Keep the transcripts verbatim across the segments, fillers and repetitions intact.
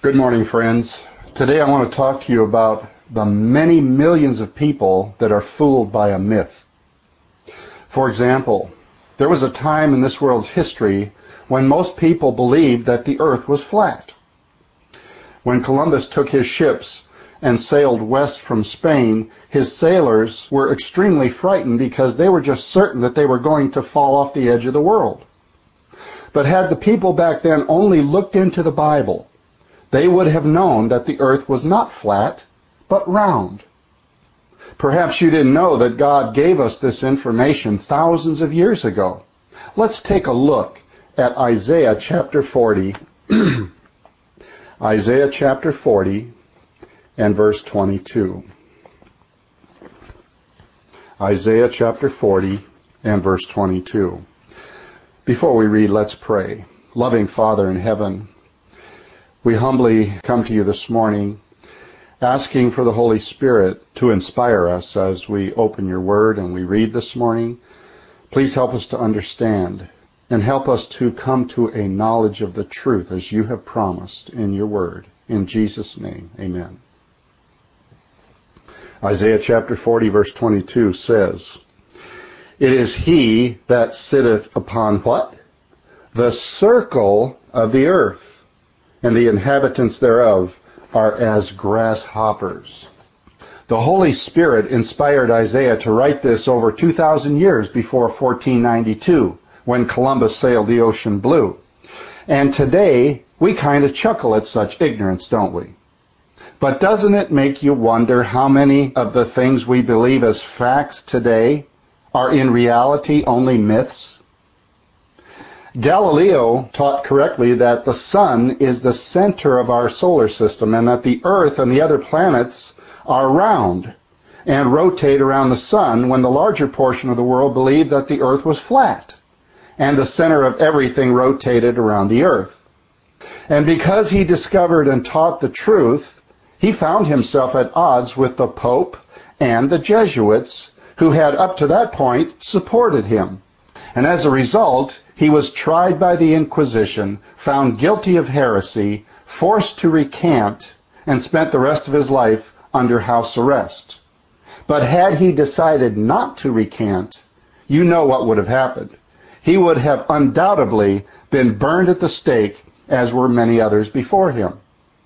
Good morning, friends. Today I want to talk to you about the many millions of people that are fooled by a myth. For example, there was a time in this world's history when most people believed that the earth was flat. When Columbus took his ships and sailed west from Spain, his sailors were extremely frightened because they were just certain that they were going to fall off the edge of the world. But had the people back then only looked into the Bible, they would have known that the earth was not flat, but round. Perhaps you didn't know that God gave us this information thousands of years ago. Let's take a look at Isaiah chapter forty. Isaiah chapter forty and verse twenty-two. Isaiah chapter forty and verse twenty-two. Before we read, let's pray. Loving Father in heaven, we humbly come to you this morning asking for the Holy Spirit to inspire us as we open your word and we read this morning. Please help us to understand and help us to come to a knowledge of the truth as you have promised in your word. In Jesus' name, amen. Isaiah chapter forty verse twenty-two says, "It is he that sitteth upon" what? "The circle of the earth, and the inhabitants thereof are as grasshoppers." The Holy Spirit inspired Isaiah to write this over two thousand years before fourteen ninety-two, when Columbus sailed the ocean blue. And today, we kind of chuckle at such ignorance, don't we? But doesn't it make you wonder how many of the things we believe as facts today are in reality only myths? Galileo taught correctly that the sun is the center of our solar system and that the earth and the other planets are round and rotate around the sun, when the larger portion of the world believed that the earth was flat and the center of everything rotated around the earth. And because he discovered and taught the truth, he found himself at odds with the Pope and the Jesuits, who had up to that point supported him. And as a result, he was tried by the Inquisition, found guilty of heresy, forced to recant, and spent the rest of his life under house arrest. But had he decided not to recant, you know what would have happened. He would have undoubtedly been burned at the stake, as were many others before him.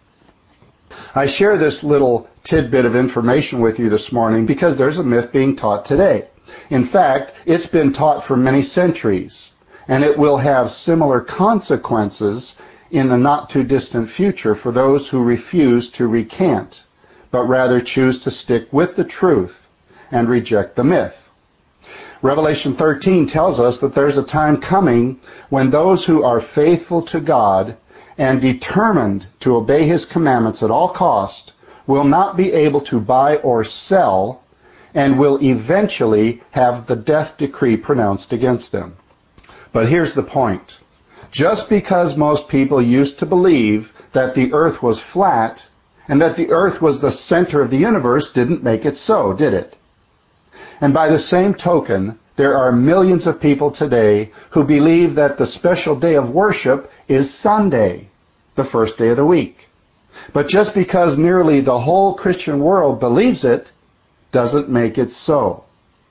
I share this little tidbit of information with you this morning because there's a myth being taught today. In fact, it's been taught for many centuries, and it will have similar consequences in the not-too-distant future for those who refuse to recant, but rather choose to stick with the truth and reject the myth. Revelation thirteen tells us that there's a time coming when those who are faithful to God and determined to obey His commandments at all cost will not be able to buy or sell, and will eventually have the death decree pronounced against them. But here's the point. Just because most people used to believe that the earth was flat and that the earth was the center of the universe didn't make it so, did it? And by the same token, there are millions of people today who believe that the special day of worship is Sunday, the first day of the week. But just because nearly the whole Christian world believes it, doesn't make it so.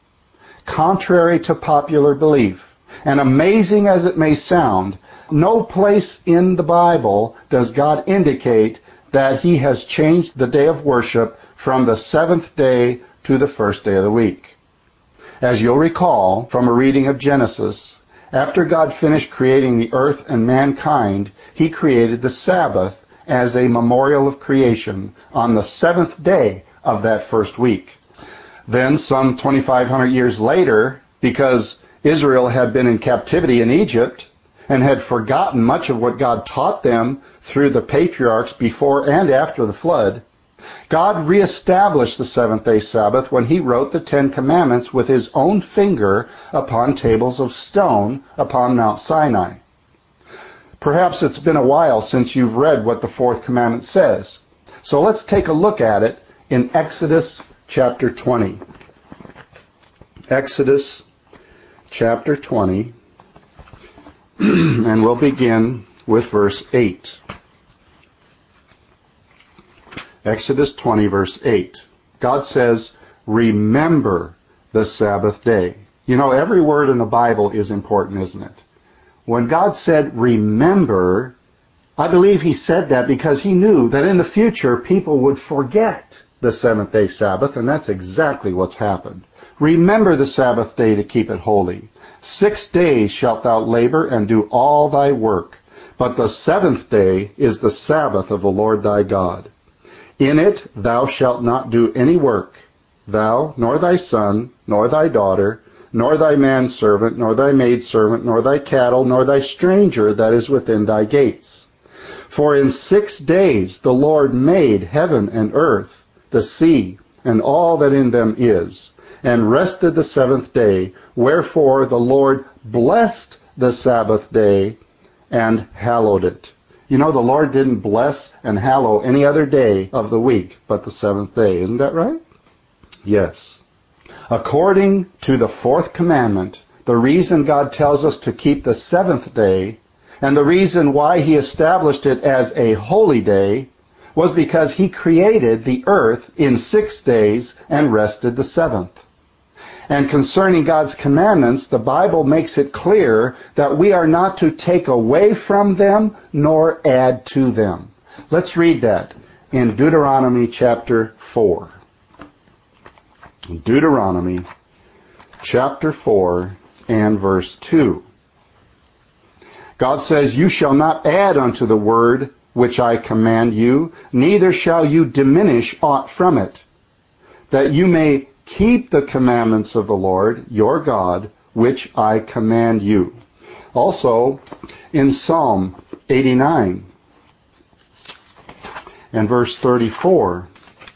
Contrary to popular belief, and amazing as it may sound, no place in the Bible does God indicate that He has changed the day of worship from the seventh day to the first day of the week. As you'll recall from a reading of Genesis, after God finished creating the earth and mankind, He created the Sabbath as a memorial of creation on the seventh day of that first week. Then, some twenty-five hundred years later, because Israel had been in captivity in Egypt and had forgotten much of what God taught them through the patriarchs before and after the flood, God reestablished the seventh-day Sabbath when He wrote the Ten Commandments with His own finger upon tables of stone upon Mount Sinai. Perhaps it's been a while since you've read what the fourth commandment says. So let's take a look at it in Exodus chapter twenty. Exodus chapter twenty, and we'll begin with verse eight. Exodus twenty, verse eight. God says, remember the Sabbath day. You know, every word in the Bible is important, isn't it? When God said, remember, I believe he said that because he knew that in the future people would forget the seventh day Sabbath, and that's exactly what's happened. Remember the Sabbath day to keep it holy. Six days shalt thou labor and do all thy work, but the seventh day is the Sabbath of the Lord thy God. In it thou shalt not do any work, thou, nor thy son, nor thy daughter, nor thy manservant, nor thy maidservant, nor thy cattle, nor thy stranger that is within thy gates. For in six days the Lord made heaven and earth, the sea, and all that in them is, and rested the seventh day. Wherefore the Lord blessed the Sabbath day and hallowed it. You know, the Lord didn't bless and hallow any other day of the week but the seventh day. Isn't that right? Yes. According to the fourth commandment, the reason God tells us to keep the seventh day and the reason why he established it as a holy day was because he created the earth in six days and rested the seventh. And concerning God's commandments, the Bible makes it clear that we are not to take away from them nor add to them. Let's read that in Deuteronomy chapter four. Deuteronomy chapter four and verse two. God says, you shall not add unto the word which I command you, neither shall you diminish aught from it, that you may keep the commandments of the Lord your God, which I command you. Also, in Psalm eighty-nine and verse thirty-four,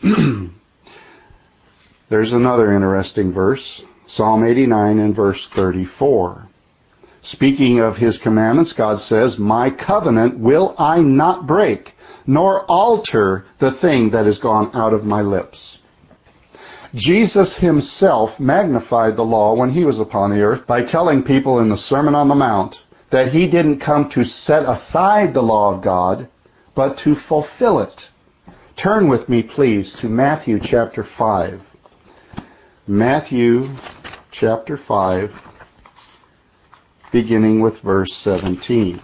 there's another interesting verse. Psalm eighty-nine and verse thirty-four. Speaking of his commandments, God says, my covenant will I not break, nor alter the thing that is gone out of my lips. Jesus himself magnified the law when he was upon the earth by telling people in the Sermon on the Mount that he didn't come to set aside the law of God, but to fulfill it. Turn with me, please, to Matthew chapter five. Matthew chapter five, beginning with verse seventeen.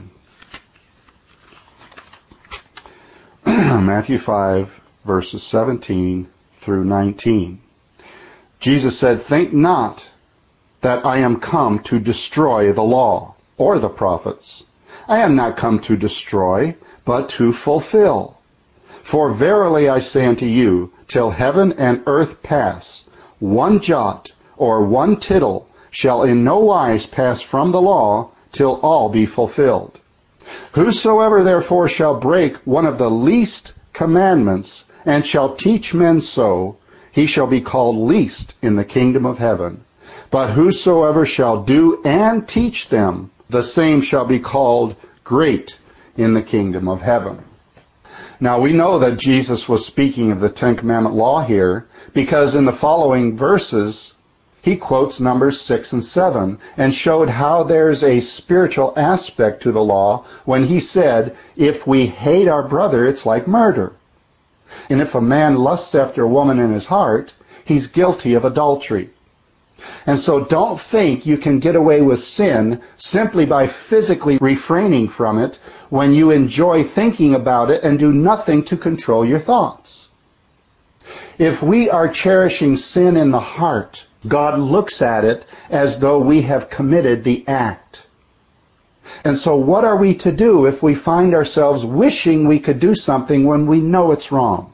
Matthew five, verses seventeen through nineteen. Jesus said, think not that I am come to destroy the law or the prophets. I am not come to destroy, but to fulfill. For verily I say unto you, till heaven and earth pass, one jot or one tittle shall in no wise pass from the law till all be fulfilled. Whosoever therefore shall break one of the least commandments and shall teach men so, he shall be called least in the kingdom of heaven. But whosoever shall do and teach them, the same shall be called great in the kingdom of heaven. Now we know that Jesus was speaking of the Ten Commandment law here because in the following verses he quotes Numbers six and seven and showed how there's a spiritual aspect to the law when he said, if we hate our brother, it's like murder. And if a man lusts after a woman in his heart, he's guilty of adultery. And so don't think you can get away with sin simply by physically refraining from it when you enjoy thinking about it and do nothing to control your thoughts. If we are cherishing sin in the heart, God looks at it as though we have committed the act. And so what are we to do if we find ourselves wishing we could do something when we know it's wrong?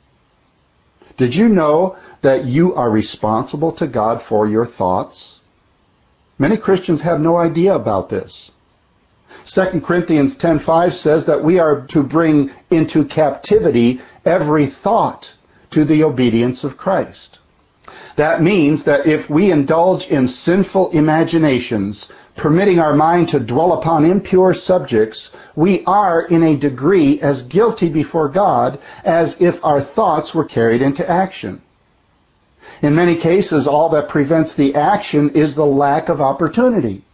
Did you know that you are responsible to God for your thoughts? Many Christians have no idea about this. Second Corinthians ten five says that we are to bring into captivity every thought to the obedience of Christ. That means that if we indulge in sinful imaginations, permitting our mind to dwell upon impure subjects, we are in a degree as guilty before God as if our thoughts were carried into action. In many cases, all that prevents the action is the lack of opportunity.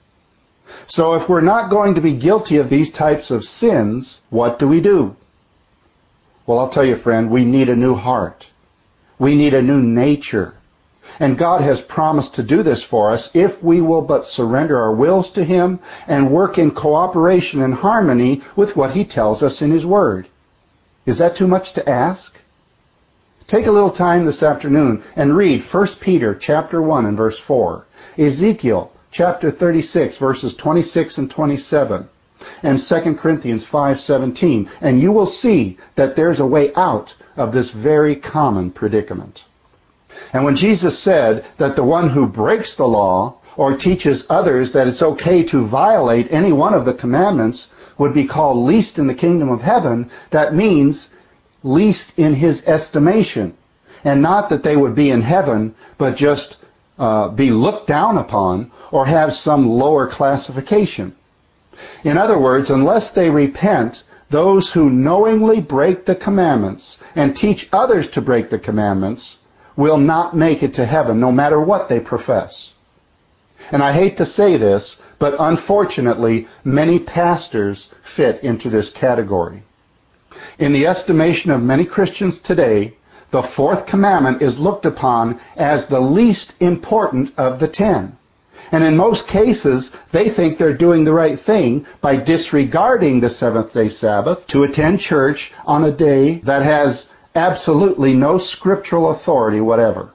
So if we're not going to be guilty of these types of sins, what do we do? Well, I'll tell you, friend, we need a new heart. We need a new nature. And God has promised to do this for us if we will but surrender our wills to Him and work in cooperation and harmony with what He tells us in His Word. Is that too much to ask? Take a little time this afternoon and read First Peter chapter one and verse four, Ezekiel chapter thirty-six verses twenty-six and twenty-seven, and Second Corinthians five seventeen, and you will see that there's a way out of this very common predicament. And when Jesus said that the one who breaks the law or teaches others that it's okay to violate any one of the commandments would be called least in the kingdom of heaven, that means least in His estimation. And not that they would be in heaven, but just uh, be looked down upon or have some lower classification. In other words, unless they repent, those who knowingly break the commandments and teach others to break the commandments will not make it to heaven, no matter what they profess. And I hate to say this, but unfortunately, many pastors fit into this category. In the estimation of many Christians today, the fourth commandment is looked upon as the least important of the ten. And in most cases, they think they're doing the right thing by disregarding the seventh-day Sabbath to attend church on a day that has absolutely no scriptural authority whatever.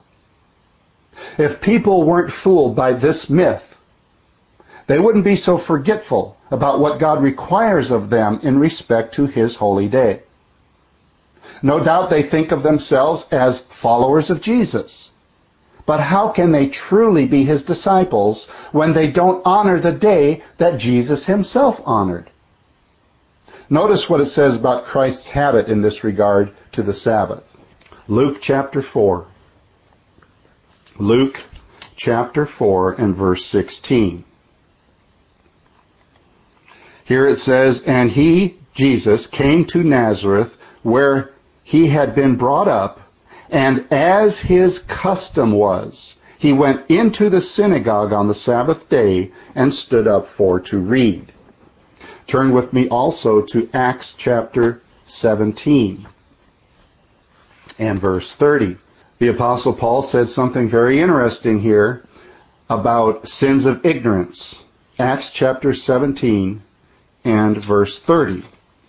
If people weren't fooled by this myth, they wouldn't be so forgetful about what God requires of them in respect to His holy day. No doubt they think of themselves as followers of Jesus. But how can they truly be His disciples when they don't honor the day that Jesus Himself honored? Notice what it says about Christ's habit in this regard to the Sabbath. Luke chapter four. Luke chapter four and verse sixteen. Here it says, and He, Jesus, came to Nazareth, where He had been brought up, and as His custom was, He went into the synagogue on the Sabbath day and stood up for to read. Turn with me also to Acts chapter seventeen and verse thirty. The Apostle Paul said something very interesting here about sins of ignorance. Acts chapter seventeen and verse thirty.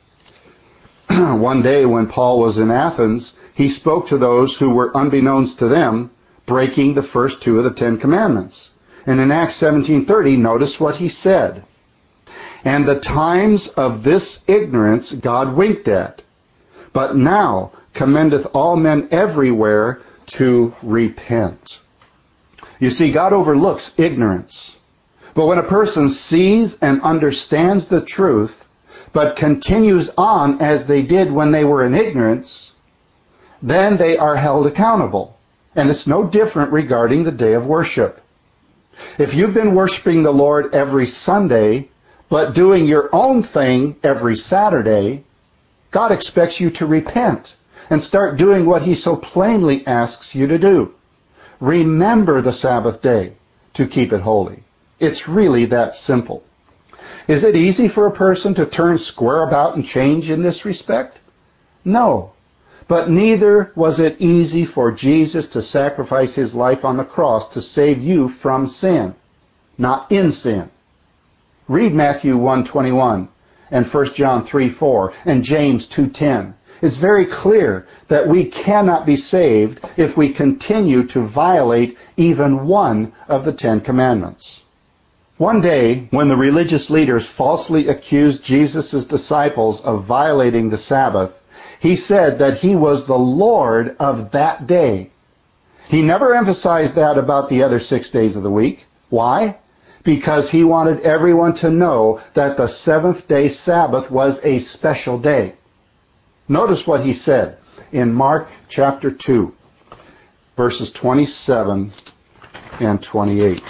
One day when Paul was in Athens, he spoke to those who were, unbeknownst to them, breaking the first two of the Ten Commandments. And in Acts seventeen thirty, notice what he said. And the times of this ignorance God winked at, but now commendeth all men everywhere to repent. You see, God overlooks ignorance. But when a person sees and understands the truth, but continues on as they did when they were in ignorance, then they are held accountable. And it's no different regarding the day of worship. If you've been worshiping the Lord every Sunday, but doing your own thing every Saturday, God expects you to repent and start doing what He so plainly asks you to do. Remember the Sabbath day to keep it holy. It's really that simple. Is it easy for a person to turn square about and change in this respect? No. But neither was it easy for Jesus to sacrifice His life on the cross to save you from sin, not in sin. Read Matthew one twenty-one and First John three four and James two ten. It's very clear that we cannot be saved if we continue to violate even one of the Ten Commandments. One day, when the religious leaders falsely accused Jesus' disciples of violating the Sabbath, He said that He was the Lord of that day. He never emphasized that about the other six days of the week. Why? Because He wanted everyone to know that the seventh day Sabbath was a special day. Notice what He said in Mark chapter two, verses twenty-seven and twenty-eight.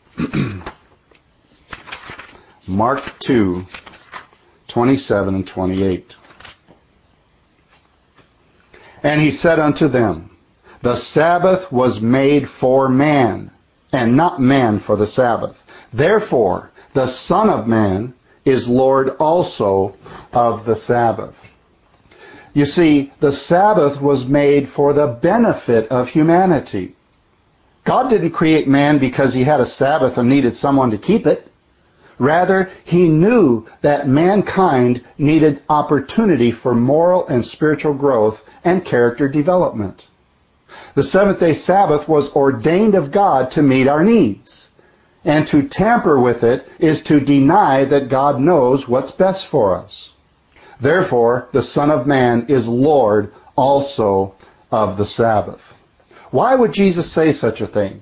Mark two, twenty-seven and twenty-eight. And He said unto them, the Sabbath was made for man, and not man for the Sabbath. Therefore, the Son of Man is Lord also of the Sabbath. You see, the Sabbath was made for the benefit of humanity. God didn't create man because he had a Sabbath and needed someone to keep it. Rather, he knew that mankind needed opportunity for moral and spiritual growth and character development. The seventh-day Sabbath was ordained of God to meet our needs. And to tamper with it is to deny that God knows what's best for us. Therefore, the Son of Man is Lord also of the Sabbath. Why would Jesus say such a thing?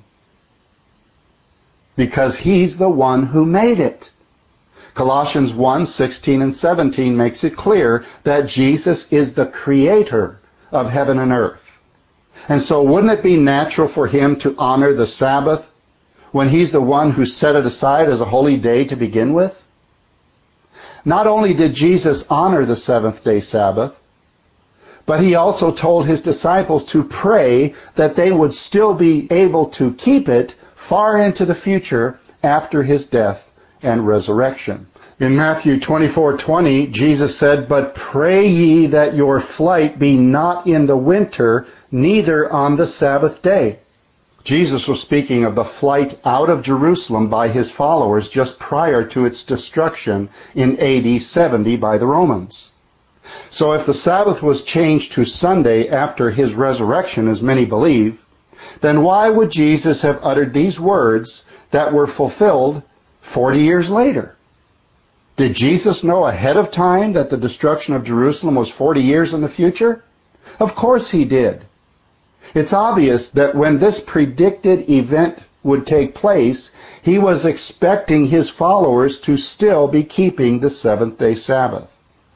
Because he's the one who made it. Colossians one, sixteen and seventeen makes it clear that Jesus is the creator of heaven and earth. And so wouldn't it be natural for him to honor the Sabbath when he's the one who set it aside as a holy day to begin with? Not only did Jesus honor the seventh-day Sabbath, but he also told his disciples to pray that they would still be able to keep it far into the future after his death and resurrection. In Matthew twenty-four twenty, Jesus said, "But pray ye that your flight be not in the winter, neither on the Sabbath day." Jesus was speaking of the flight out of Jerusalem by his followers just prior to its destruction in A D seventy by the Romans. So if the Sabbath was changed to Sunday after his resurrection, as many believe, then why would Jesus have uttered these words that were fulfilled forty years later? Did Jesus know ahead of time that the destruction of Jerusalem was forty years in the future? Of course he did. It's obvious that when this predicted event would take place, he was expecting his followers to still be keeping the seventh-day Sabbath.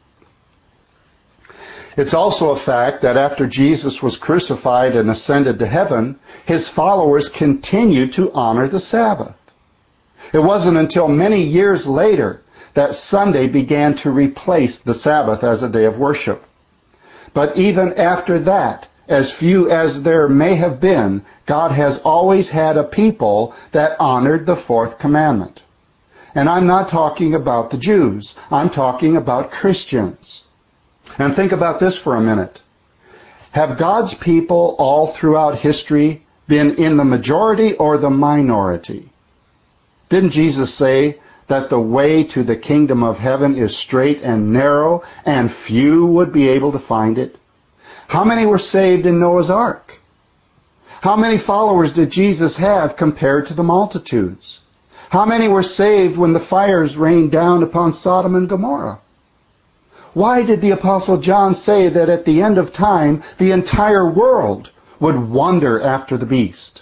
It's also a fact that after Jesus was crucified and ascended to heaven, his followers continued to honor the Sabbath. It wasn't until many years later that Sunday began to replace the Sabbath as a day of worship. But even after that, as few as there may have been, God has always had a people that honored the fourth commandment. And I'm not talking about the Jews. I'm talking about Christians. And think about this for a minute. Have God's people all throughout history been in the majority or the minority? Didn't Jesus say that the way to the kingdom of heaven is straight and narrow, and few would be able to find it? How many were saved in Noah's Ark? How many followers did Jesus have compared to the multitudes? How many were saved when the fires rained down upon Sodom and Gomorrah? Why did the Apostle John say that at the end of time, the entire world would wander after the beast?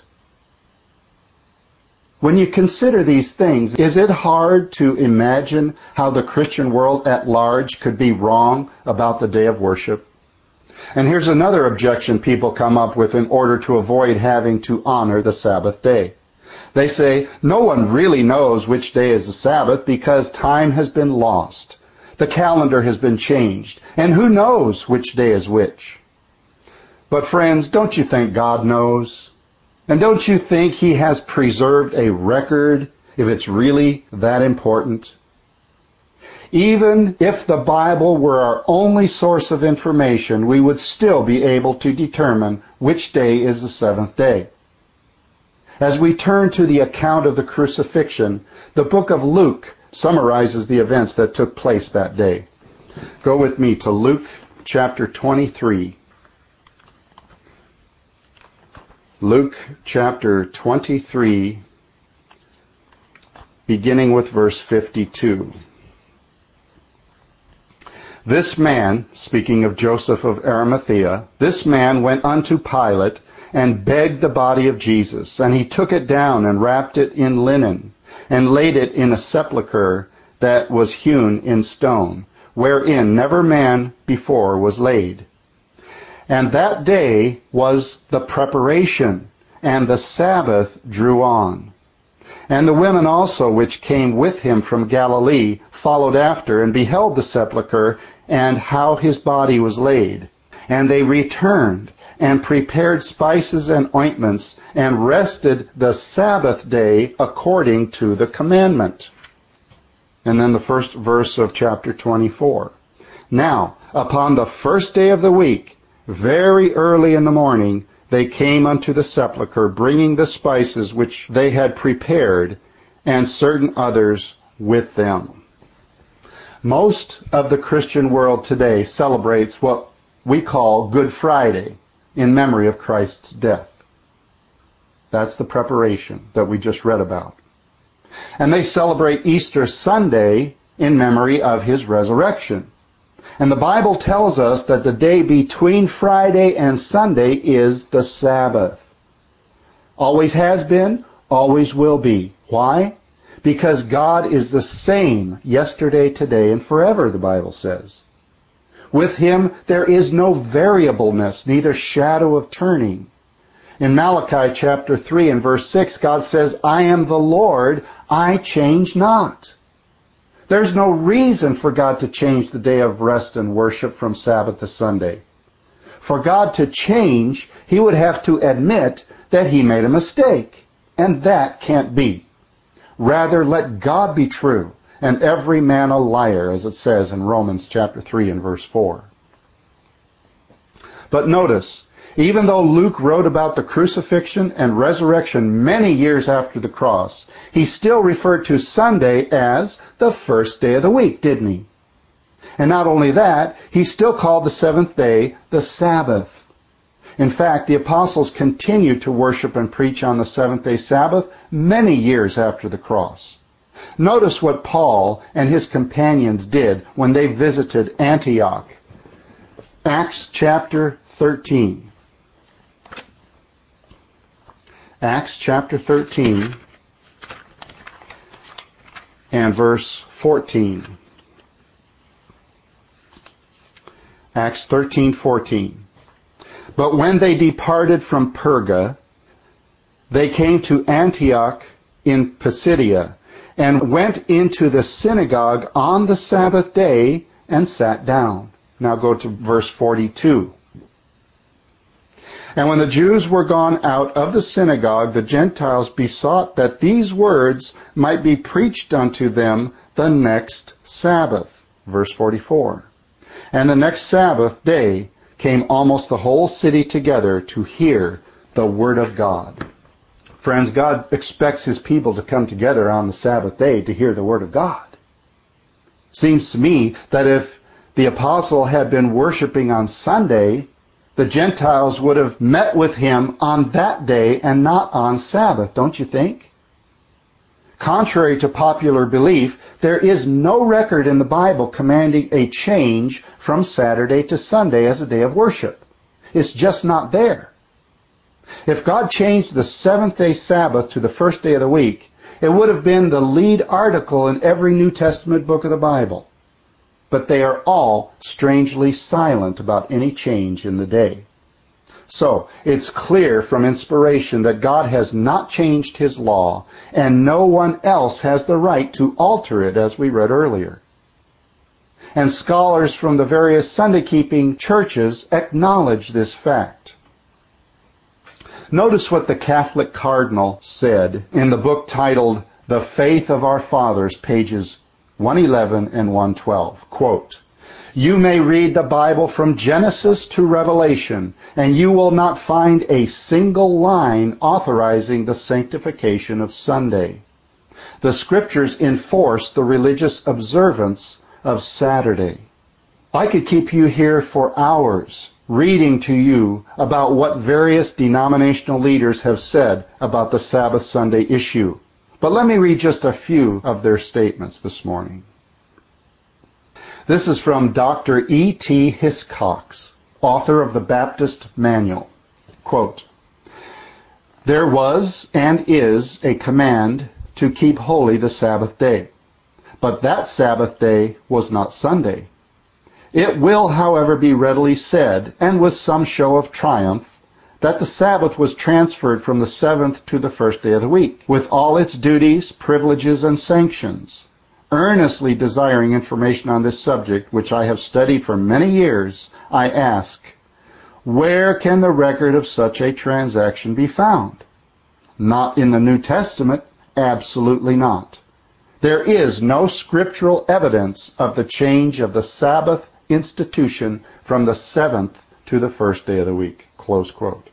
When you consider these things, is it hard to imagine how the Christian world at large could be wrong about the day of worship? And here's another objection people come up with in order to avoid having to honor the Sabbath day. They say, no one really knows which day is the Sabbath because time has been lost. The calendar has been changed, and who knows which day is which? But friends, don't you think God knows? And don't you think he has preserved a record if it's really that important? Even if the Bible were our only source of information, we would still be able to determine which day is the seventh day. As we turn to the account of the crucifixion, the book of Luke summarizes the events that took place that day. Go with me to Luke chapter twenty-three. Luke chapter twenty-three, beginning with verse fifty-two. This man, speaking of Joseph of Arimathea, this man went unto Pilate and begged the body of Jesus, and he took it down and wrapped it in linen, and laid it in a sepulchre that was hewn in stone, wherein never man before was laid. And that day was the preparation, and the Sabbath drew on. And the women also which came with him from Galilee followed after, and beheld the sepulchre, and how his body was laid. And they returned, and prepared spices and ointments, and rested the Sabbath day according to the commandment. And then the first verse of chapter twenty-four. Now, upon the first day of the week, very early in the morning, they came unto the sepulchre, bringing the spices which they had prepared, and certain others with them. Most of the Christian world today celebrates what we call Good Friday in memory of Christ's death. That's the preparation that we just read about. And they celebrate Easter Sunday in memory of his resurrection. And the Bible tells us that the day between Friday and Sunday is the Sabbath. Always has been, always will be. Why? Because God is the same yesterday, today, and forever, the Bible says. With him there is no variableness, neither shadow of turning. In Malachi chapter three and verse six, God says, I am the Lord, I change not. There's no reason for God to change the day of rest and worship from Sabbath to Sunday. For God to change, he would have to admit that he made a mistake, and that can't be. Rather, let God be true, and every man a liar, as it says in Romans chapter three and verse four. But notice, even though Luke wrote about the crucifixion and resurrection many years after the cross, he still referred to Sunday as the first day of the week, didn't he? And not only that, he still called the seventh day the Sabbath. In fact, the apostles continued to worship and preach on the seventh-day Sabbath many years after the cross. Notice what Paul and his companions did when they visited Antioch. Acts chapter thirteen. Acts chapter thirteen and verse fourteen. Acts thirteen fourteen. But when they departed from Perga, they came to Antioch in Pisidia, and went into the synagogue on the Sabbath day and sat down. Now go to verse forty-two. And when the Jews were gone out of the synagogue, the Gentiles besought that these words might be preached unto them the next Sabbath. Verse forty-four. And the next Sabbath day came almost the whole city together to hear the word of God. Friends, God expects his people to come together on the Sabbath day to hear the word of God. Seems to me that if the apostle had been worshiping on Sunday, the Gentiles would have met with him on that day and not on Sabbath, don't you think? Contrary to popular belief, there is no record in the Bible commanding a change from Saturday to Sunday as a day of worship. It's just not there. If God changed the seventh-day Sabbath to the first day of the week, it would have been the lead article in every New Testament book of the Bible. But they are all strangely silent about any change in the day. So, it's clear from inspiration that God has not changed his law, and no one else has the right to alter it, as we read earlier. And scholars from the various Sunday-keeping churches acknowledge this fact. Notice what the Catholic Cardinal said in the book titled The Faith of Our Fathers, pages one eleven and one twelve. Quote, You may read the Bible from Genesis to Revelation, and you will not find a single line authorizing the sanctification of Sunday. The Scriptures enforce the religious observance of Saturday. I could keep you here for hours reading to you about what various denominational leaders have said about the Sabbath Sunday issue. But let me read just a few of their statements this morning. This is from Doctor E T Hiscox, author of the Baptist Manual. Quote, There was and is a command to keep holy the Sabbath day, but that Sabbath day was not Sunday. It will, however, be readily said, and with some show of triumph, that the Sabbath was transferred from the seventh to the first day of the week, with all its duties, privileges, and sanctions. Earnestly desiring information on this subject, which I have studied for many years, I ask, where can the record of such a transaction be found? Not in the New Testament, absolutely not. There is no scriptural evidence of the change of the Sabbath institution from the seventh to the first day of the week. Close quote.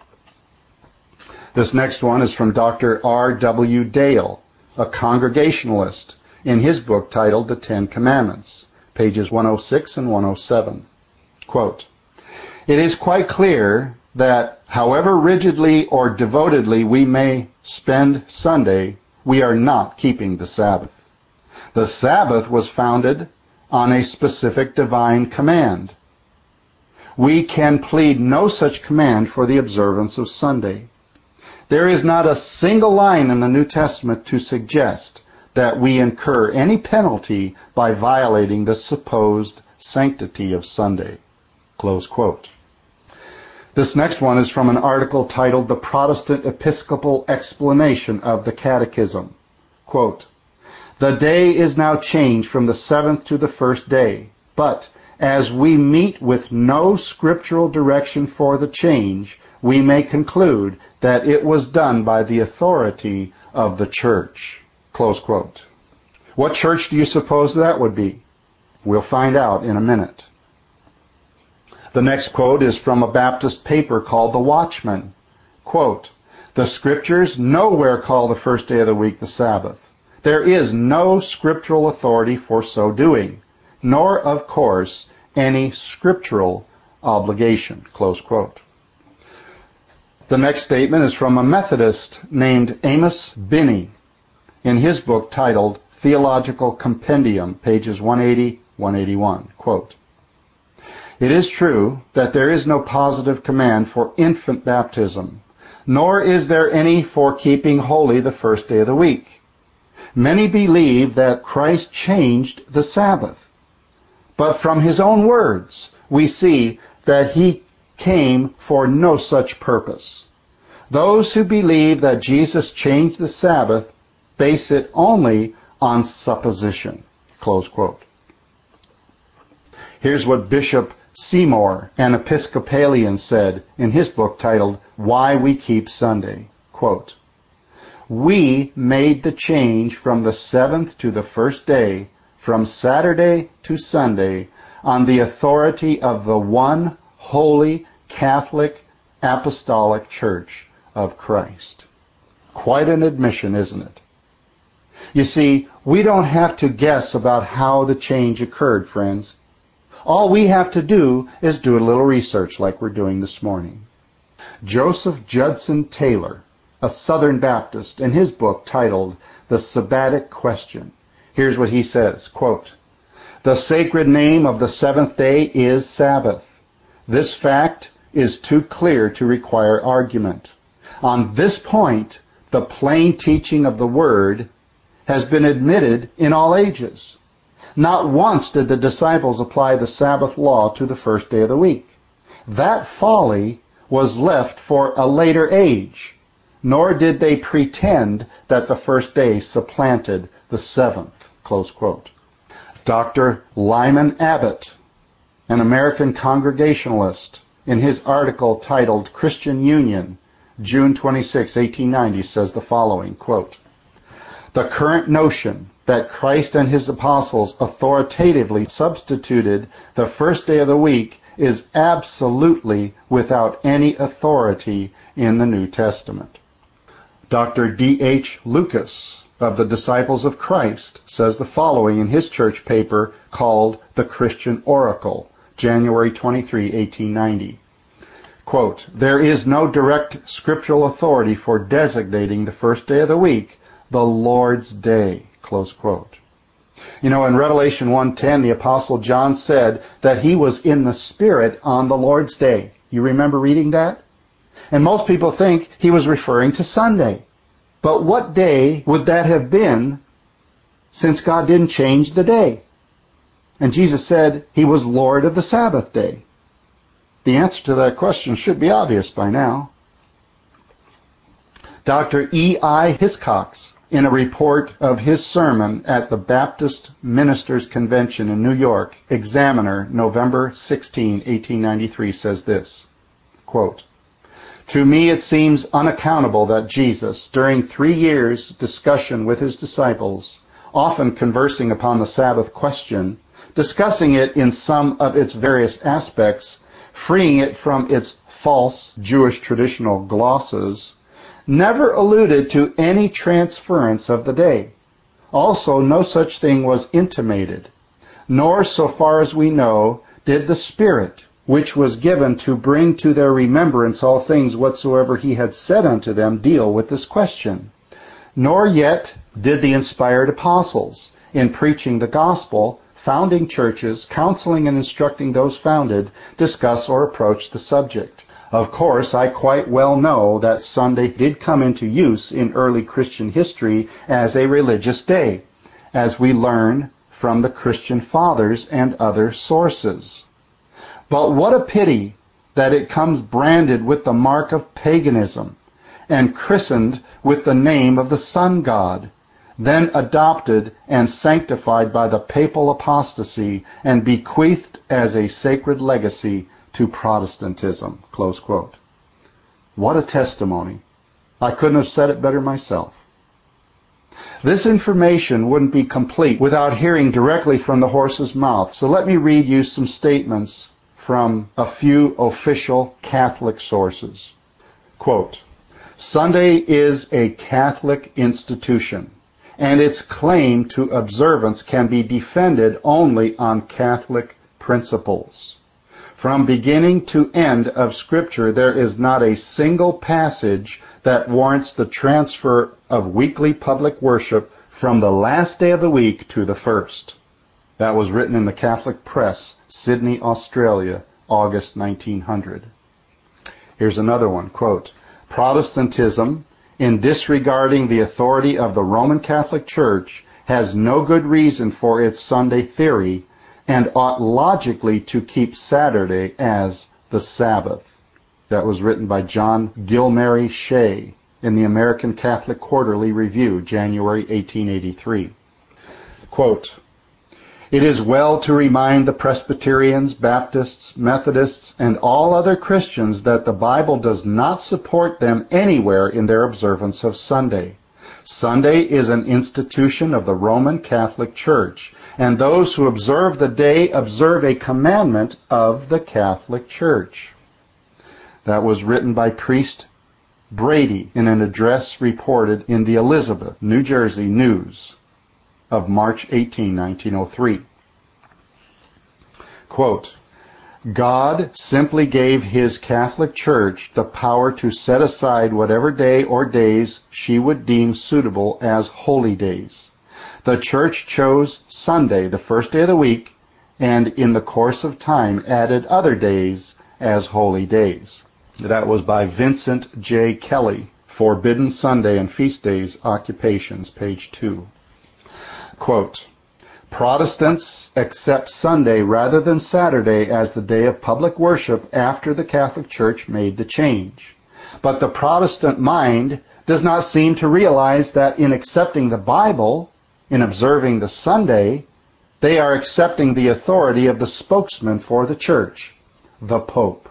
This next one is from Doctor R W Dale, a Congregationalist, in his book titled The Ten Commandments, pages one oh six and one oh seven. Quote, "It is quite clear that however rigidly or devotedly we may spend Sunday, we are not keeping the Sabbath. The Sabbath was founded on a specific divine command. We can plead no such command for the observance of Sunday. There is not a single line in the New Testament to suggest that we incur any penalty by violating the supposed sanctity of Sunday." Close quote. This next one is from an article titled The Protestant Episcopal Explanation of the Catechism. Quote, "The day is now changed from the seventh to the first day, but as we meet with no scriptural direction for the change, we may conclude that it was done by the authority of the church." Close quote. What church do you suppose that would be? We'll find out in a minute. The next quote is from a Baptist paper called The Watchman. Quote, "The scriptures nowhere call the first day of the week the Sabbath. There is no scriptural authority for so doing, nor, of course, any scriptural obligation." Close quote. The next statement is from a Methodist named Amos Binney in his book titled Theological Compendium, pages one eighty, one eighty-one. Quote, "It is true that there is no positive command for infant baptism, nor is there any for keeping holy the first day of the week. Many believe that Christ changed the Sabbath, but from his own words we see that he came for no such purpose. Those who believe that Jesus changed the Sabbath base it only on supposition." Close quote. Here's what Bishop Seymour, an Episcopalian, said in his book titled Why We Keep Sunday. Quote, "We made the change from the seventh to the first day, from Saturday to Sunday, on the authority of the one holy Catholic Apostolic Church of Christ." Quite an admission, isn't it? You see, we don't have to guess about how the change occurred, friends. All we have to do is do a little research like we're doing this morning. Joseph Judson Taylor, a Southern Baptist, in his book titled The Sabbatic Question, here's what he says, quote, "The sacred name of the seventh day is Sabbath. This fact is too clear to require argument. On this point, the plain teaching of the Word has been admitted in all ages. Not once did the disciples apply the Sabbath law to the first day of the week. That folly was left for a later age, nor did they pretend that the first day supplanted the seventh." Close quote. Doctor Lyman Abbott, an American Congregationalist, in his article titled Christian Union, June twenty-sixth, eighteen ninety, says the following, quote, "The current notion that Christ and his apostles authoritatively substituted the first day of the week is absolutely without any authority in the New Testament." Doctor D H Lucas of the Disciples of Christ says the following in his church paper called The Christian Oracle, January twenty-third, eighteen ninety. Quote, "There is no direct scriptural authority for designating the first day of the week the Lord's Day." Close quote. You know, in Revelation one ten, the Apostle John said that he was in the Spirit on the Lord's Day. You remember reading that? And most people think he was referring to Sunday. But what day would that have been, since God didn't change the day? And Jesus said he was Lord of the Sabbath day. The answer to that question should be obvious by now. Doctor E I Hiscox, in a report of his sermon at the Baptist Ministers Convention in New York, Examiner, November sixteenth, eighteen ninety-three, says this, quote, "To me it seems unaccountable that Jesus, during three years' discussion with his disciples, often conversing upon the Sabbath question, discussing it in some of its various aspects, freeing it from its false Jewish traditional glosses, never alluded to any transference of the day. Also, no such thing was intimated, nor, so far as we know, did the Spirit, which was given to bring to their remembrance all things whatsoever he had said unto them, deal with this question. Nor yet did the inspired apostles, in preaching the gospel, founding churches, counseling and instructing those founded, discuss or approach the subject. Of course, I quite well know that Sunday did come into use in early Christian history as a religious day, as we learn from the Christian fathers and other sources. But what a pity that it comes branded with the mark of paganism and christened with the name of the sun god, then adopted and sanctified by the papal apostasy and bequeathed as a sacred legacy to Protestantism. Close quote. What a testimony. I couldn't have said it better myself. This information wouldn't be complete without hearing directly from the horse's mouth, so let me read you some statements from a few official Catholic sources. Quote, Sunday is a Catholic institution, and its claim to observance can be defended only on Catholic principles. From beginning to end of Scripture, there is not a single passage that warrants the transfer of weekly public worship from the last day of the week to the first. That was written in the Catholic Press, Sydney, Australia, August nineteen hundred. Here's another one, quote, Protestantism, in disregarding the authority of the Roman Catholic Church, has no good reason for its Sunday theory and ought logically to keep Saturday as the Sabbath. That was written by John Gilmary Shea in the American Catholic Quarterly Review, January eighteen eighty-three. Quote, It is well to remind the Presbyterians, Baptists, Methodists, and all other Christians that the Bible does not support them anywhere in their observance of Sunday. Sunday is an institution of the Roman Catholic Church, and those who observe the day observe a commandment of the Catholic Church. That was written by Priest Brady in an address reported in the Elizabeth, New Jersey News of March eighteenth, nineteen oh three. Quote, God simply gave his Catholic Church the power to set aside whatever day or days she would deem suitable as holy days. The Church chose Sunday, the first day of the week, and in the course of time added other days as holy days. That was by Vincent J. Kelly, Forbidden Sunday and Feast Days Occupations, page two. Quote, Protestants accept Sunday rather than Saturday as the day of public worship after the Catholic Church made the change. But the Protestant mind does not seem to realize that in accepting the Bible, in observing the Sunday, they are accepting the authority of the spokesman for the Church, the Pope.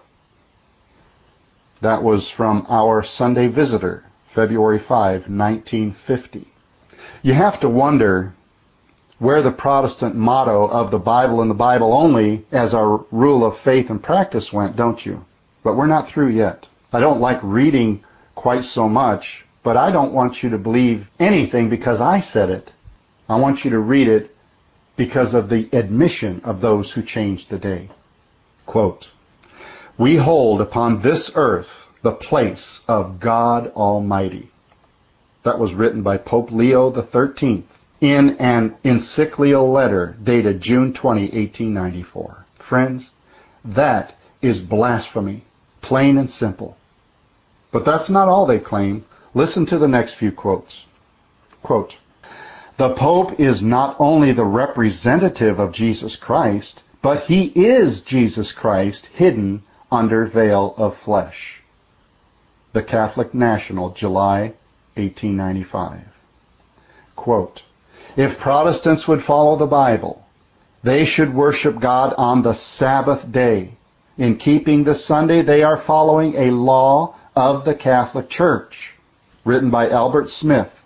That was from Our Sunday Visitor, February fifth, nineteen fifty. You have to wonder where the Protestant motto of the Bible and the Bible only as our rule of faith and practice went, don't you? But we're not through yet. I don't like reading quite so much, but I don't want you to believe anything because I said it. I want you to read it because of the admission of those who changed the day. Quote, We hold upon this earth the place of God Almighty. That was written by Pope Leo the thirteenth. In an encyclical letter dated June twentieth, eighteen ninety-four. Friends, that is blasphemy, plain and simple. But that's not all they claim. Listen to the next few quotes. Quote, The Pope is not only the representative of Jesus Christ, but he is Jesus Christ hidden under veil of flesh. The Catholic National, July eighteen ninety-five. Quote, If Protestants would follow the Bible, they should worship God on the Sabbath day. In keeping the Sunday, they are following a law of the Catholic Church, written by Albert Smith,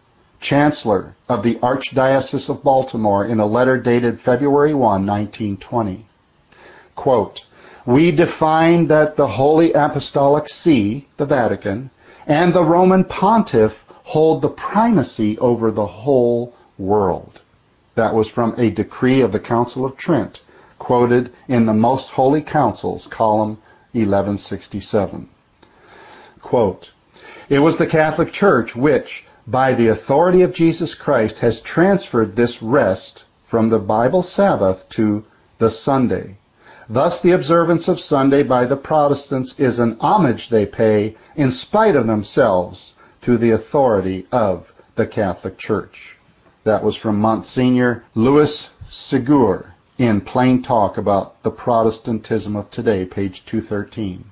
Chancellor of the Archdiocese of Baltimore, in a letter dated February first, nineteen twenty. Quote, "We define that the Holy Apostolic See, the Vatican, and the Roman Pontiff hold the primacy over the whole world." That was from a decree of the Council of Trent, quoted in the Most Holy Councils, column eleven sixty-seven. Quote, "It was the Catholic Church which, by the authority of Jesus Christ, has transferred this rest from the Bible Sabbath to the Sunday. Thus the observance of Sunday by the Protestants is an homage they pay, in spite of themselves, to the authority of the Catholic Church." That was from Monsignor Louis Ségur in Plain Talk About the Protestantism of Today, page two thirteen.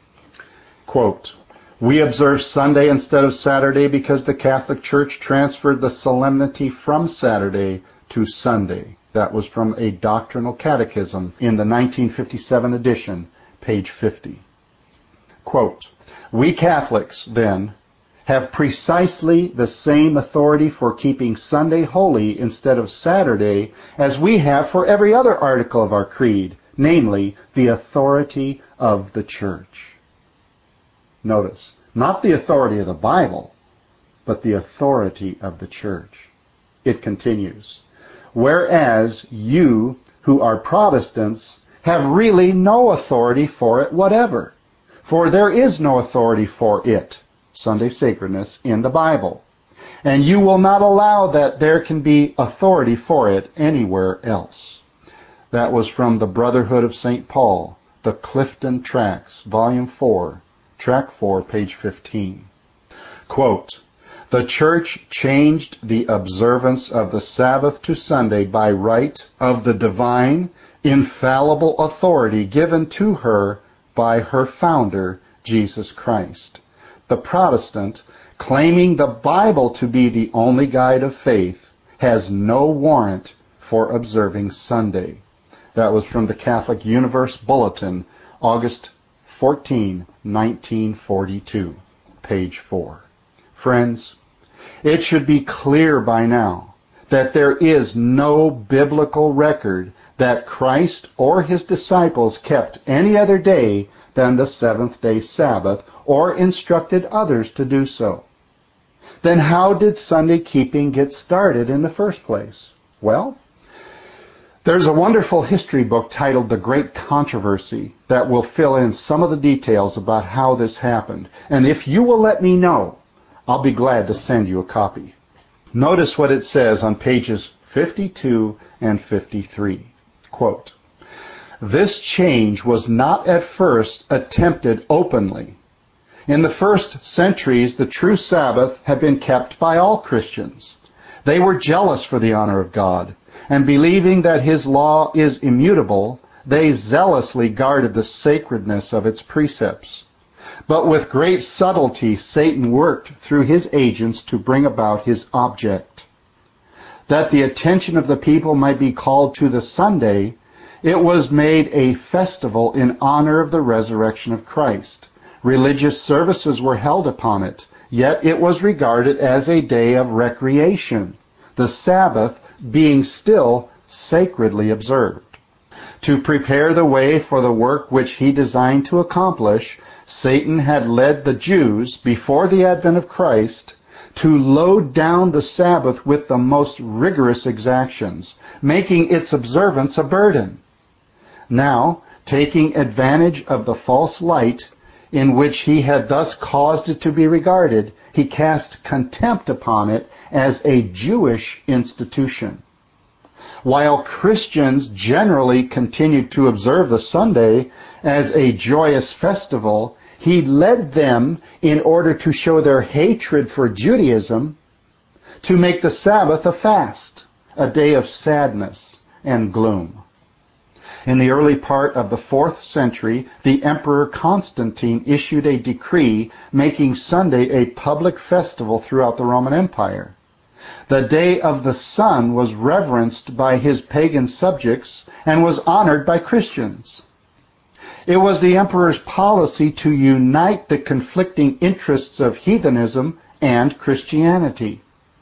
Quote, "We observe Sunday instead of Saturday because the Catholic Church transferred the solemnity from Saturday to Sunday." That was from a Doctrinal Catechism in the nineteen fifty-seven edition, page fifty. Quote, "We Catholics, then, have precisely the same authority for keeping Sunday holy instead of Saturday as we have for every other article of our creed, namely, the authority of the Church." Notice, not the authority of the Bible, but the authority of the Church. It continues, "Whereas you, who are Protestants, have really no authority for it whatever, for there is no authority for it, Sunday sacredness, in the Bible, and you will not allow that there can be authority for it anywhere else." That was from the Brotherhood of Saint Paul, the Clifton Tracts, Volume four, Tract four, page fifteen. Quote, "The Church changed the observance of the Sabbath to Sunday by right of the divine, infallible authority given to her by her founder, Jesus Christ. The Protestant, claiming the Bible to be the only guide of faith, has no warrant for observing Sunday." That was from the Catholic Universe Bulletin, August fourteenth, nineteen forty-two, page four. Friends, it should be clear by now that there is no biblical record that Christ or his disciples kept any other day than the seventh-day Sabbath, or instructed others to do so. Then how did Sunday keeping get started in the first place? Well, there's a wonderful history book titled The Great Controversy that will fill in some of the details about how this happened. And if you will let me know, I'll be glad to send you a copy. Notice what it says on pages fifty-two and fifty-three. Quote, "This change was not at first attempted openly. In the first centuries, the true Sabbath had been kept by all Christians. They were jealous for the honor of God, and believing that his law is immutable, they zealously guarded the sacredness of its precepts. But with great subtlety, Satan worked through his agents to bring about his object. That the attention of the people might be called to the Sunday, it was made a festival in honor of the resurrection of Christ. Religious services were held upon it, yet it was regarded as a day of recreation, the Sabbath being still sacredly observed. To prepare the way for the work which he designed to accomplish, Satan had led the Jews, before the advent of Christ, to load down the Sabbath with the most rigorous exactions, making its observance a burden. Now, taking advantage of the false light in which he had thus caused it to be regarded, he cast contempt upon it as a Jewish institution. While Christians generally continued to observe the Sunday as a joyous festival, he led them, in order to show their hatred for Judaism, to make the Sabbath a fast, a day of sadness and gloom. In the early part of the fourth century, the Emperor Constantine issued a decree making Sunday a public festival throughout the Roman Empire. The day of the sun was reverenced by his pagan subjects and was honored by Christians. It was the emperor's policy to unite the conflicting interests of heathenism and Christianity.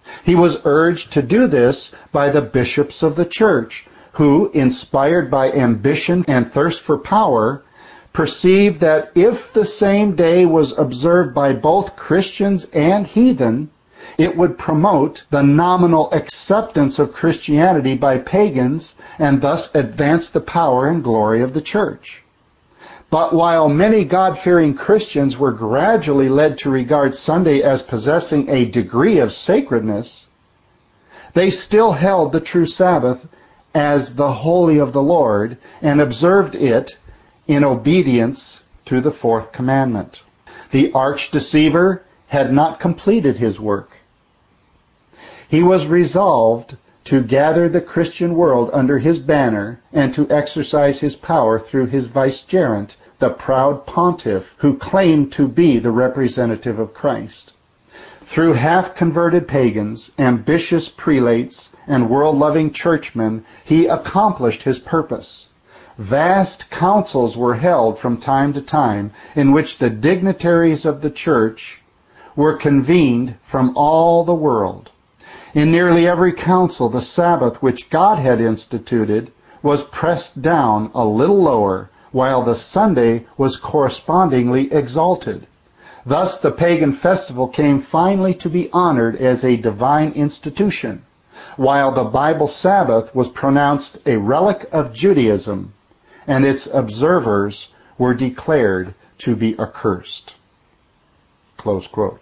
He was urged to do this by the bishops of the church, who, inspired by ambition and thirst for power, perceived that if the same day was observed by both Christians and heathen, it would promote the nominal acceptance of Christianity by pagans and thus advance the power and glory of the church. But while many God-fearing Christians were gradually led to regard Sunday as possessing a degree of sacredness, they still held the true Sabbath as the holy of the Lord and observed it in obedience to the fourth commandment. The arch-deceiver had not completed his work. He was resolved to gather the Christian world under his banner and to exercise his power through his vicegerent, the proud pontiff, who claimed to be the representative of Christ. Through half-converted pagans, ambitious prelates, and world-loving churchmen, he accomplished his purpose. Vast councils were held from time to time in which the dignitaries of the church were convened from all the world. In nearly every council, the Sabbath which God had instituted was pressed down a little lower, while the Sunday was correspondingly exalted. Thus the pagan festival came finally to be honored as a divine institution, while the Bible Sabbath was pronounced a relic of Judaism, and its observers were declared to be accursed. Close quote.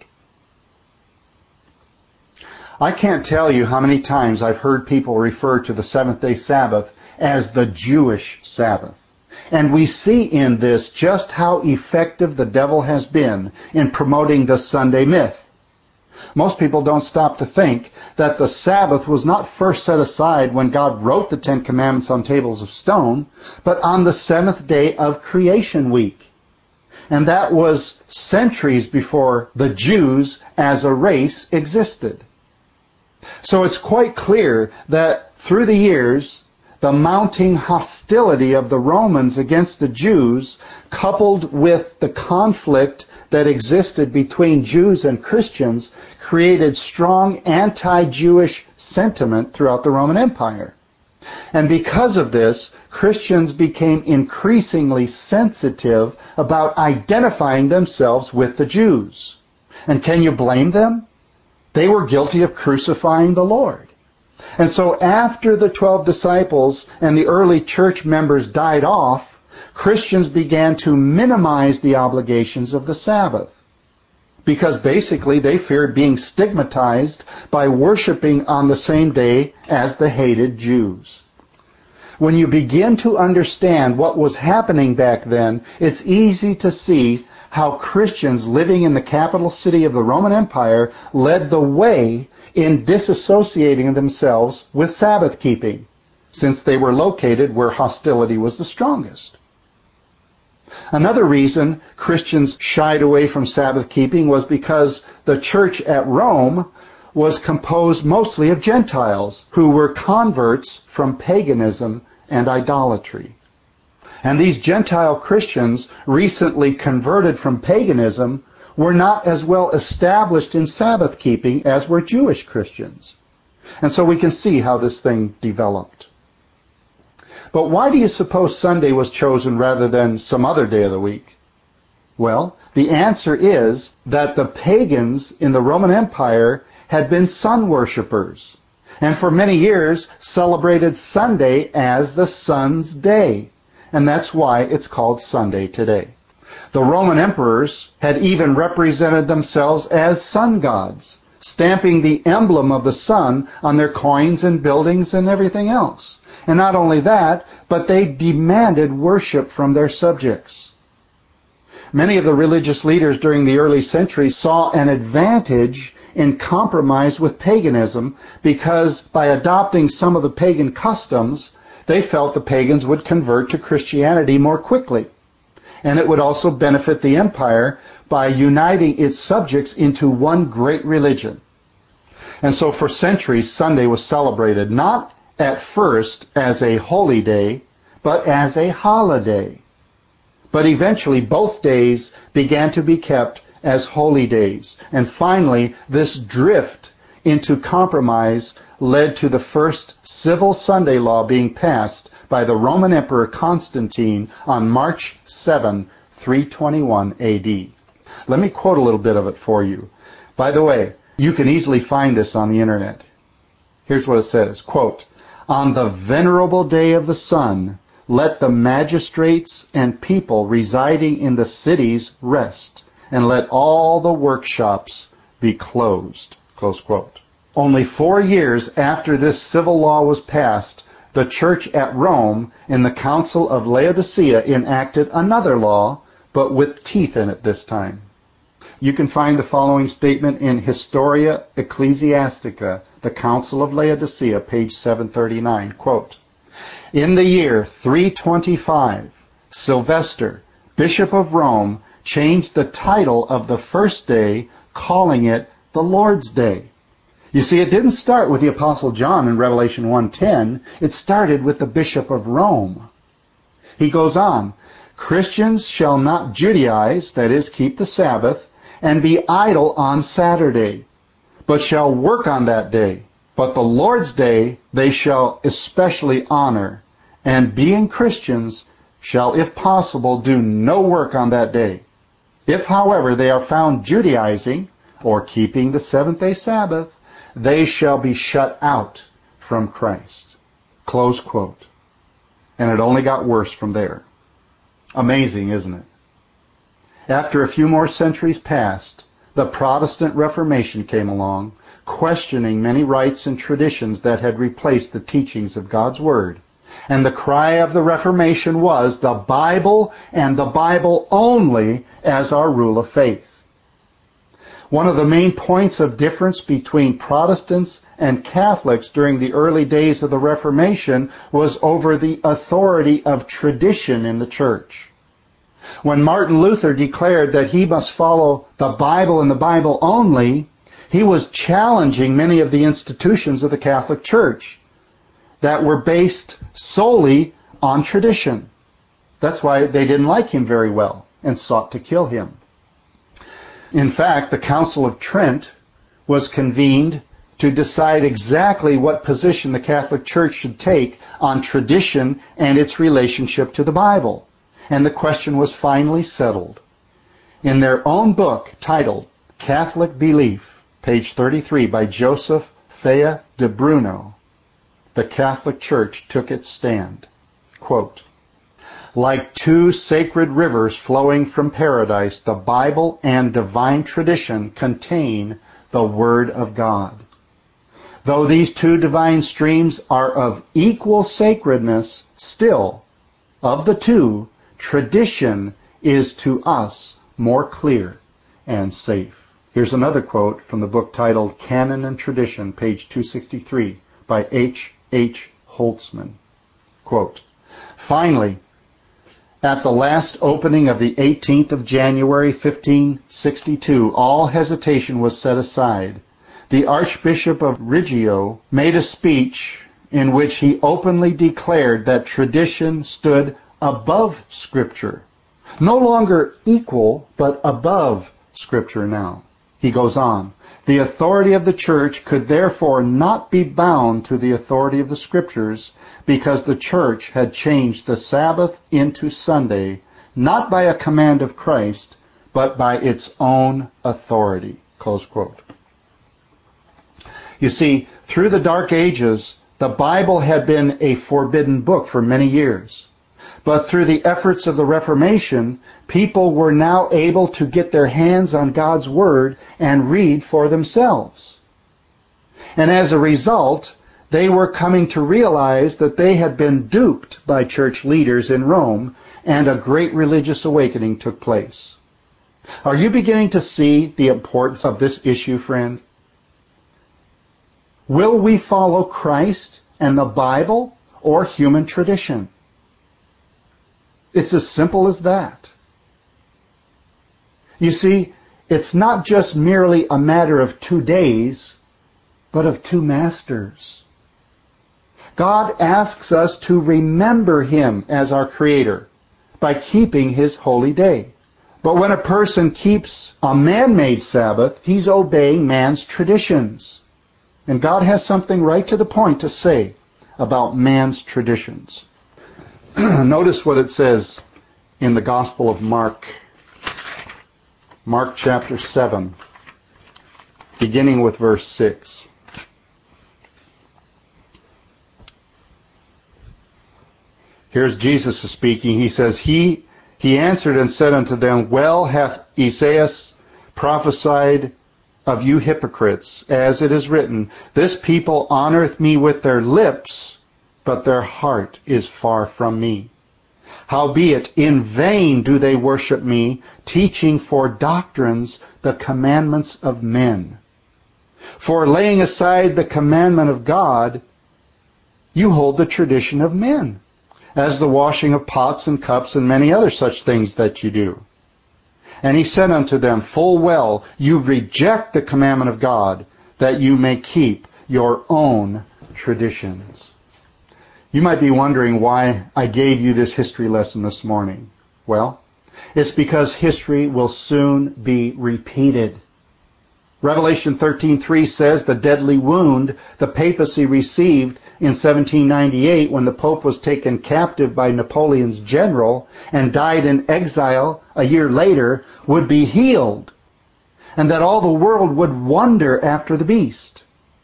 I can't tell you how many times I've heard people refer to the seventh-day Sabbath as the Jewish Sabbath. And we see in this just how effective the devil has been in promoting the Sunday myth. Most people don't stop to think that the Sabbath was not first set aside when God wrote the Ten Commandments on tables of stone, but on the seventh day of creation week. And that was centuries before the Jews as a race existed. So it's quite clear that through the years, the mounting hostility of the Romans against the Jews, coupled with the conflict that existed between Jews and Christians, created strong anti-Jewish sentiment throughout the Roman Empire. And because of this, Christians became increasingly sensitive about identifying themselves with the Jews. And can you blame them? They were guilty of crucifying the Lord. And so after the twelve disciples and the early church members died off, Christians began to minimize the obligations of the Sabbath, because basically they feared being stigmatized by worshiping on the same day as the hated Jews. When you begin to understand what was happening back then, it's easy to see how Christians living in the capital city of the Roman Empire led the way in disassociating themselves with Sabbath keeping, since they were located where hostility was the strongest. Another reason Christians shied away from Sabbath keeping was because the church at Rome was composed mostly of Gentiles who were converts from paganism and idolatry. And these Gentile Christians, recently converted from paganism, were not as well established in Sabbath keeping as were Jewish Christians. And so we can see how this thing developed. But why do you suppose Sunday was chosen rather than some other day of the week? Well, the answer is that the pagans in the Roman Empire had been sun worshippers, and for many years celebrated Sunday as the sun's day. And that's why it's called Sunday today. The Roman emperors had even represented themselves as sun gods, stamping the emblem of the sun on their coins and buildings and everything else. And not only that, but they demanded worship from their subjects. Many of the religious leaders during the early centuries saw an advantage in compromise with paganism, because by adopting some of the pagan customs, they felt the pagans would convert to Christianity more quickly. And it would also benefit the empire by uniting its subjects into one great religion. And so for centuries, Sunday was celebrated not at first as a holy day, but as a holiday. But eventually both days began to be kept as holy days. And finally, this drift into compromise led to the first civil Sunday law being passed by the Roman Emperor Constantine on March seventh, three twenty-one A D. Let me quote a little bit of it for you. By the way, you can easily find this on the internet. Here's what it says, quote, "On the venerable day of the sun, let the magistrates and people residing in the cities rest, and let all the workshops be closed." Close quote. Only four years after this civil law was passed, the church at Rome in the Council of Laodicea enacted another law, but with teeth in it this time. You can find the following statement in Historia Ecclesiastica, the Council of Laodicea, page seven thirty-nine, quote, "In the year three twenty-five, Sylvester, Bishop of Rome, changed the title of the first day, calling it the Lord's Day." You see, it didn't start with the Apostle John in Revelation one ten. It started with the Bishop of Rome. He goes on, "Christians shall not Judaize, that is, keep the Sabbath, and be idle on Saturday, but shall work on that day. But the Lord's Day they shall especially honor, and being Christians shall, if possible, do no work on that day. If, however, they are found Judaizing, or keeping the seventh-day Sabbath, they shall be shut out from Christ." Close quote. And it only got worse from there. Amazing, isn't it? After a few more centuries passed, the Protestant Reformation came along, questioning many rites and traditions that had replaced the teachings of God's Word. And the cry of the Reformation was the Bible and the Bible only as our rule of faith. One of the main points of difference between Protestants and Catholics during the early days of the Reformation was over the authority of tradition in the church. When Martin Luther declared that he must follow the Bible and the Bible only, he was challenging many of the institutions of the Catholic Church that were based solely on tradition. That's why they didn't like him very well and sought to kill him. In fact, the Council of Trent was convened to decide exactly what position the Catholic Church should take on tradition and its relationship to the Bible. And the question was finally settled. In their own book titled Catholic Belief, page thirty-three, by Joseph Fea de Bruno, the Catholic Church took its stand. Quote, "Like two sacred rivers flowing from paradise, the Bible and divine tradition contain the Word of God. Though these two divine streams are of equal sacredness, still, of the two, tradition is to us more clear and safe." Here's another quote from the book titled Canon and Tradition, page two sixty-three, by H. H. Holtzman. Quote, "Finally, at the last opening of the eighteenth of January, fifteen sixty-two, all hesitation was set aside. The Archbishop of Reggio made a speech in which he openly declared that tradition stood above Scripture. No longer equal, but above Scripture now." He goes on, "The authority of the Church could therefore not be bound to the authority of the Scriptures, because the Church had changed the Sabbath into Sunday, not by a command of Christ, but by its own authority." Close quote. You see, through the Dark Ages, the Bible had been a forbidden book for many years. But through the efforts of the Reformation, people were now able to get their hands on God's Word and read for themselves. And as a result, they were coming to realize that they had been duped by church leaders in Rome, and a great religious awakening took place. Are you beginning to see the importance of this issue, friend? Will we follow Christ and the Bible or human tradition? It's as simple as that. You see, it's not just merely a matter of two days, but of two masters. God asks us to remember Him as our Creator by keeping His holy day. But when a person keeps a man-made Sabbath, he's obeying man's traditions. And God has something right to the point to say about man's traditions. Notice what it says in the Gospel of Mark. Mark chapter seven, beginning with verse six. Here's Jesus speaking. He says, He he answered and said unto them, Well hath Esaias prophesied of you hypocrites, as it is written, This people honoreth me with their lips, but their heart is far from me. Howbeit in vain do they worship me, teaching for doctrines the commandments of men. For laying aside the commandment of God, you hold the tradition of men, as the washing of pots and cups and many other such things that you do. And he said unto them, Full well, you reject the commandment of God, that you may keep your own traditions. You might be wondering why I gave you this history lesson this morning. Well, it's because history will soon be repeated. Revelation thirteen three says the deadly wound the papacy received in seventeen ninety-eight when the Pope was taken captive by Napoleon's general and died in exile a year later would be healed, and that all the world would wonder after the beast.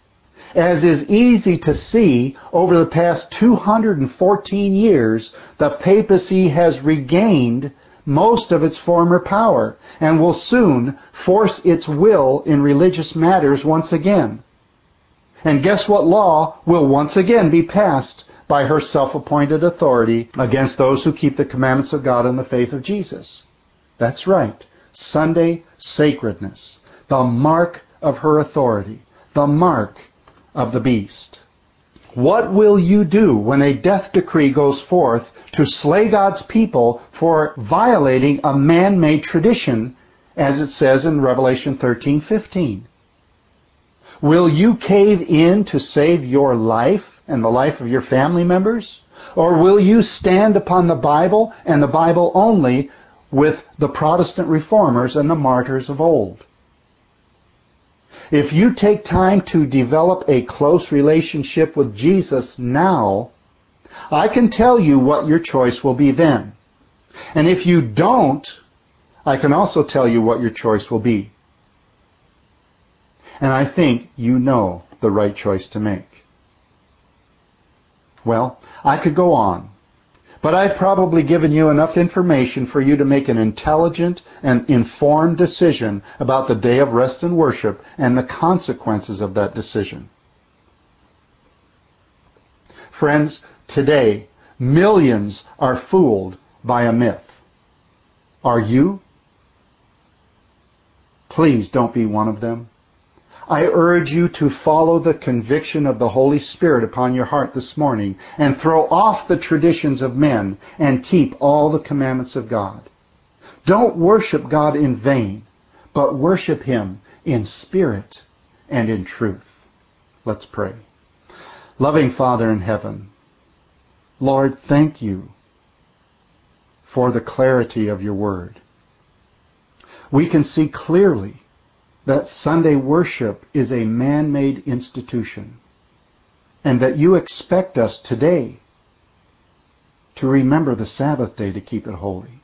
As is easy to see, over the past two hundred fourteen years, the papacy has regained most of its former power and will soon force its will in religious matters once again. And guess what law will once again be passed by her self-appointed authority against those who keep the commandments of God and the faith of Jesus? That's right. Sunday sacredness, the mark of her authority, the mark of the beast. What will you do when a death decree goes forth to slay God's people for violating a man-made tradition, as it says in Revelation thirteen fifteen? Will you cave in to save your life and the life of your family members? Or will you stand upon the Bible and the Bible only with the Protestant reformers and the martyrs of old? If you take time to develop a close relationship with Jesus now, I can tell you what your choice will be then. And if you don't, I can also tell you what your choice will be. And I think you know the right choice to make. Well, I could go on, but I've probably given you enough information for you to make an intelligent and informed decision about the day of rest and worship and the consequences of that decision. Friends, today, millions are fooled by a myth. Are you? Please don't be one of them. I urge you to follow the conviction of the Holy Spirit upon your heart this morning and throw off the traditions of men and keep all the commandments of God. Don't worship God in vain, but worship Him in spirit and in truth. Let's pray. Loving Father in heaven, Lord, thank you for the clarity of your word. We can see clearly that Sunday worship is a man-made institution, and that you expect us today to remember the Sabbath day to keep it holy.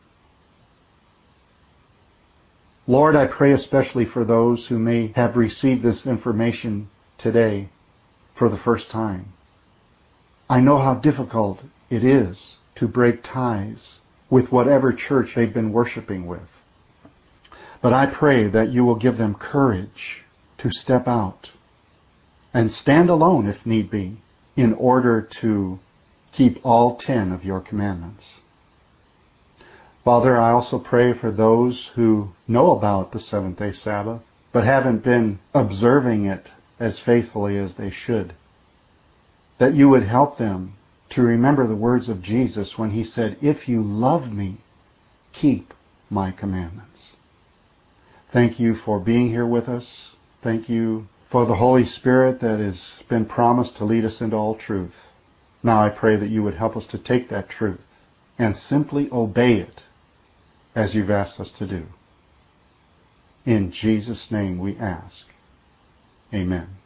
Lord, I pray especially for those who may have received this information today for the first time. I know how difficult it is to break ties with whatever church they've been worshiping with. But I pray that you will give them courage to step out and stand alone if need be in order to keep all ten of your commandments. Father, I also pray for those who know about the seventh-day Sabbath but haven't been observing it as faithfully as they should, that you would help them to remember the words of Jesus when he said, "If you love me, keep my commandments." Thank you for being here with us. Thank you for the Holy Spirit that has been promised to lead us into all truth. Now I pray that you would help us to take that truth and simply obey it as you've asked us to do. In Jesus' name we ask. Amen.